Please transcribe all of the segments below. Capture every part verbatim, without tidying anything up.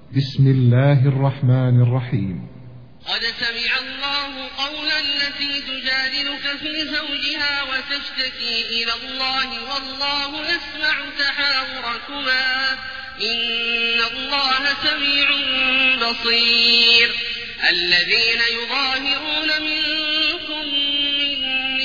بسم الله الرحمن الرحيم. قد سمع الله قول التي تجادلك في زوجها وتشتكي إلى الله والله يسمع تحاوركما إن الله سميع بصير. الذين يظاهرون منكم من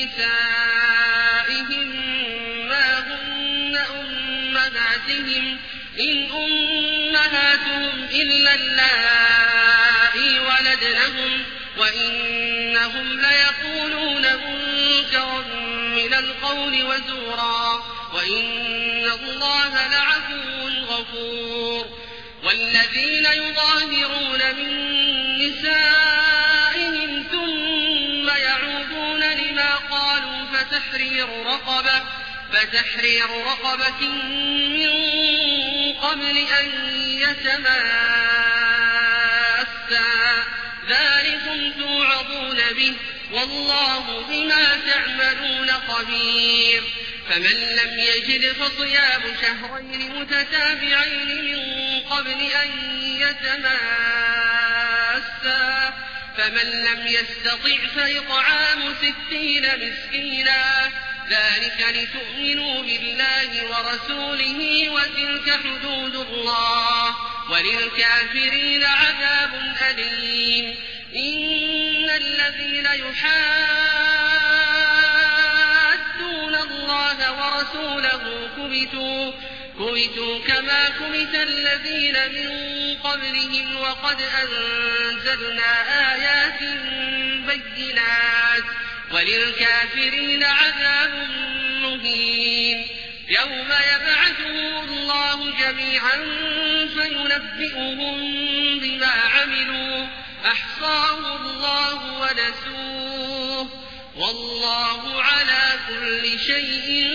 نسائهم ما هن أمهاتهم إن أمهاتهم إلا اللائي ولدنهم وإنهم ليقولون منكرا من القول وزورا وإن الله لعفو غفور. والذين يظاهرون من نسائهم ثم يعودون لما قالوا فتحرير رقبة فتحرير رقبة من قبل أن يتماسا ذلكم توعظون به والله بما تعملون خبير. فمن لم يجد فصيام شهرين متتابعين من قبل أن يتماسا فمن لم يستطع فإطعام ستين مسكينا ذلك لتؤمنوا بالله ورسوله وتلك حدود الله وللكافرين عذاب أليم. إن الذين يحادون الله ورسوله كبتوا كبتوا كما كبت الذين من قبلهم وقد أنزلنا آيات بينات وللكافرين عذاب مهين. يوم يبعثهم الله جميعا فينبئهم بما عملوا أحصاه الله ونسوه والله على كل شيء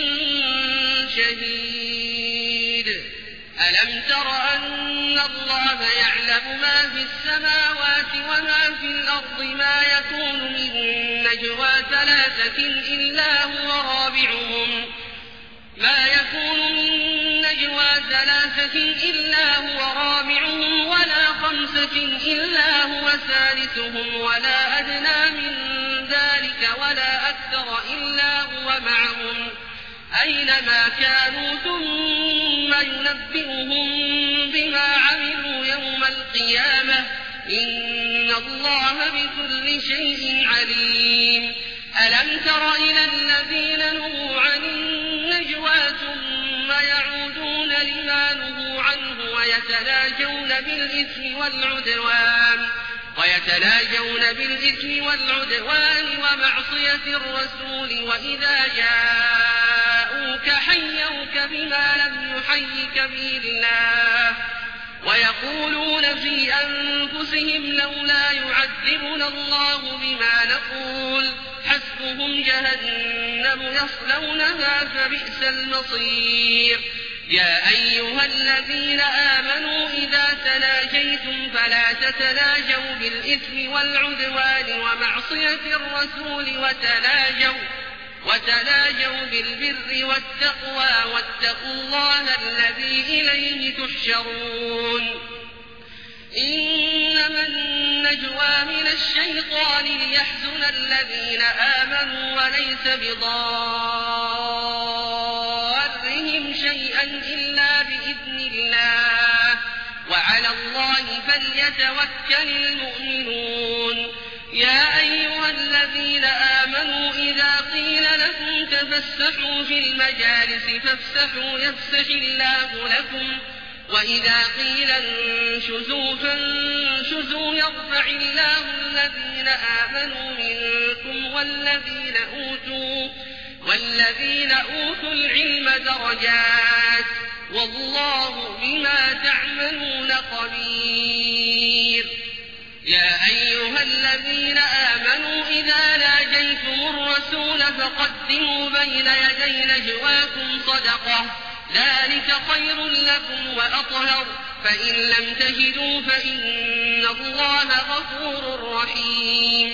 شهيد. ألم تر أن الله يعلم ما في السماوات وما في الأرض ما يكون من نجوى ثلاثة إلا هو رابعهم ما يكون من نجوى ثلاثة إلا هو رابعهم ولا خمسة إلا هو ثالثهم ولا أدنى من ذلك ولا أكثر إلا هو معهم أينما كانوا ثم ينبئهم بما عملوا يوم القيامة إن الله بكل شيء عليم. ألم تر إلى الذين نهوا عن النجوى ثم يعودون لما نهوا عنه ويتناجون بالإثم والعدوان ويتناجون بالإثم والعدوان ومعصية الرسول وإذا جاءوك حيوك بما لم يحيك به الله ويقولون في أنفسهم لولا يعذبنا الله بما نقول حسبهم جهنم يصلونها فبئس المصير. يا أيها الذين آمنوا إذا تناجيتم فلا تتناجوا بالإثم والعدوان ومعصية الرسول وتناجوا وتناجوا بالبر والتقوى واتقوا الله الذي إليه تحشرون. إنما النجوى من الشيطان ليحزن الذين آمنوا وليس بضارهم شيئا إلا بإذن الله وعلى الله فليتوكل المؤمنون. يا أيها الذين آمنوا إذا قيل لكم تفسحوا في المجالس فافسحوا يفسح الله لكم وإذا قيل انشزوا فانشزوا يرفع الله الذين آمنوا منكم والذين أوتوا والذين أوتوا العلم درجات والله بما تعملون خبير. يا أيها الذين آمنوا إذا ناجيتم الرسول فقدموا بين يدي نجواكم صدقة ذلك خير لكم وأطهر فإن لم تجدوا فإن الله غفور رحيم.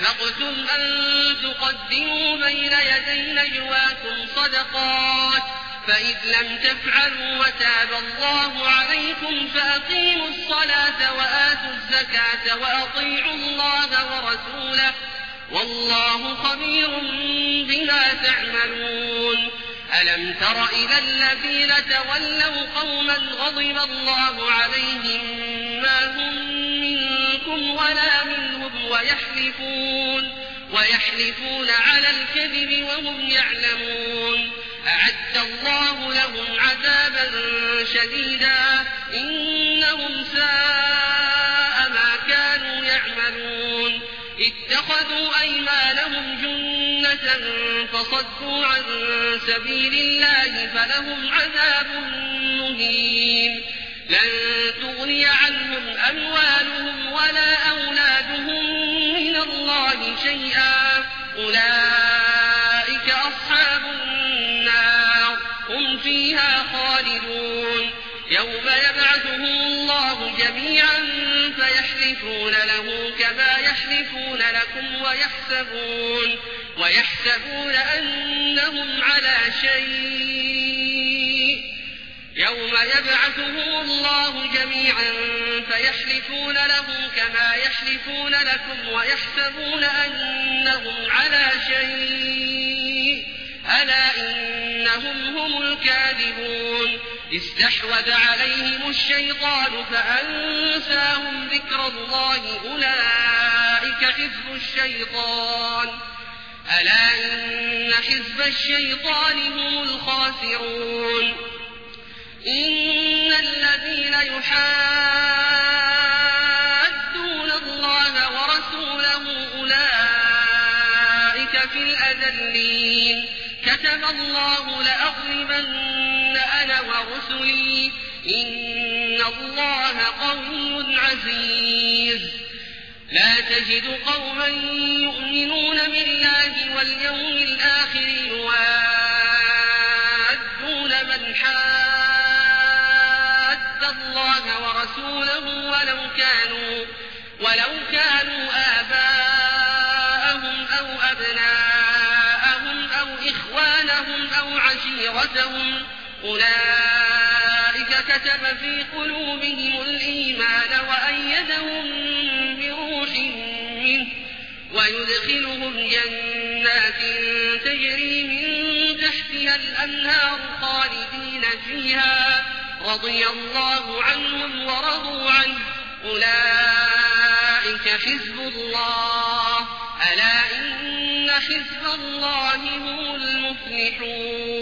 أأشفقتم أن تقدموا بين يدي نجواكم صدقات فإذ لم تفعلوا وتاب الله عليكم فأقيموا الصلاة وآتوا الزكاة وأطيعوا الله ورسوله والله خبير بما تعملون. ألم تر إلى الذين تولوا قوما غضب الله عليهم ما هم منكم ولا منهم ويحلفون ويحلفون على الكذب وهم يعلمون أعد الله لهم عذابا شديدا إنهم ساء ما كانوا يعملون. اتخذوا أيمانهم جنة فصدوا عن سبيل الله فلهم عذاب مهين. لن تغني عنهم أموالهم ولا أولادهم من الله شيئا أولئك أصحاب النار هم فيها خالدون. يوم يبعثهم الله جميعا فيحلفون له كما يحلفون لكم ويحسبون, ويحسبون أنهم على شيء يوم يبعثهم الله جميعا فيحلفون له كما يحلفون لكم ويحسبون أنهم على شيء ألا إنهم هم الكاذبون. استحوذ عليهم الشيطان فأنساهم ذكر الله أولئك حزب الشيطان ألا إن حزب الشيطان هم الخاسرون. إن الذين يحادون الله ورسوله أولئك في الأذلين. كتب الله لأغلبن أنا ورسلي إن الله قوي عزيز. لا تجد قوما يؤمنون بالله واليوم الآخر يوادون من حاد الله ورسوله ولو كانوا ولو كانوا آباءهم أو أبناءهم أو إخوانهم أو عشيرتهم أولئك كتب في قلوبهم الإيمان وأيدهم بروح منه ويدخلهم جنات تجري من تحتها الأنهار خالدين فيها رضي الله عنهم ورضوا عنه أولئك حزب الله ألا إن حزب الله هم المفلحون.